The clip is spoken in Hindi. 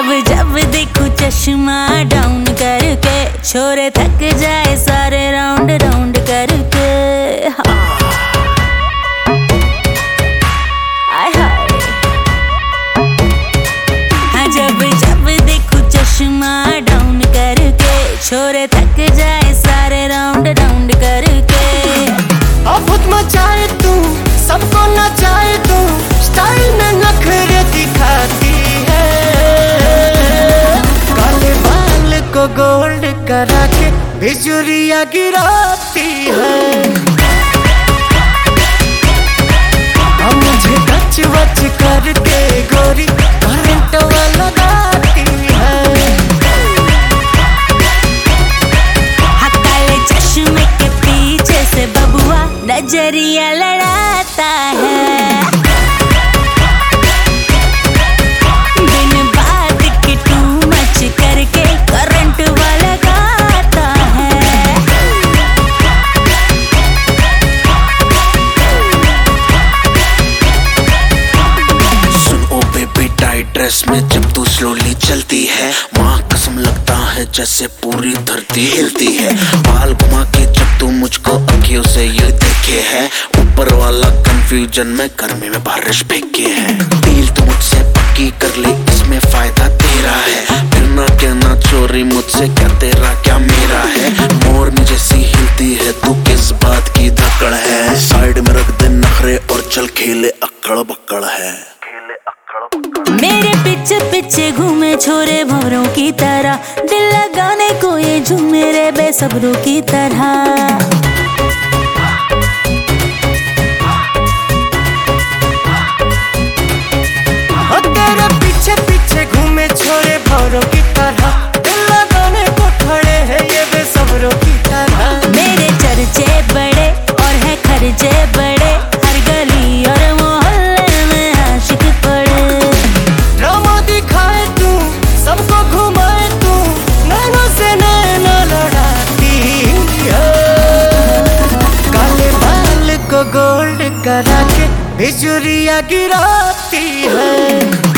जब जब देखूं चश्मा डाउन करके, छोरे थक जाए सारे राउंड राउंड करके। हाँ। आय हाय। हाँ, जब जब देखूं चश्मा डाउन करके, छोरे थक जाए सारे राउंड राउंड करके। आफत मचाए तू, सबको नचाए तू, स्टाइल में नखरे दिखाती है। काले बाल को गोल्ड करा के बिजुरिया गिराती है। अब मुझे टच वच करके गोरी करंट लगाती है। हाँ, काले चश्मे के पीछे से बबुआ नजरिया लड़ाता है। बिन बात की टू मच करके करंट वाला गाता है। सुन ओ बेबी, टाइट ड्रेस में जब तू स्लोली चलती है, माँ कसम लगता है जैसे पूरी धरती हिलती है। बाल घुमा के जब तू मुझको अखियों से ये देखे है, ऊपर वाला कंफ्यूजन में गर्मी में बारिश फेंके है। डील तू मुझसे पक्की कर ले, इसमें फायदा तेरा है। फिर ना कहना चोरी मुझसे, क्या तेरा क्या मेरा है। मोरनी जैसी हिलती है तू, किस बात की धकड़ है। साइड में रख दे नखरे और चल खेले अक्कड़ बक्कड़ है। मेरे पीछे पीछे घूमे छोरे भंवरों की तरह, दिल लगाने को ये झूमे रे बेसब्रों की तरह। तेरे पीछे पीछे घूमे छोरे भंवरों की तरह, दिल लगाने को खड़े हैं ये बेसब्रों की तरह। मेरे चर्चे बड़े और है खर्चे बड़े, हर गली और मोहल्ले में आशिक पड़े। ड्रामा दिखाए तू, सबको घुमाए तू, नैनों से नैना लड़ाती है। काले बाल को गोल्ड करा के बिजुरिया गिराती है।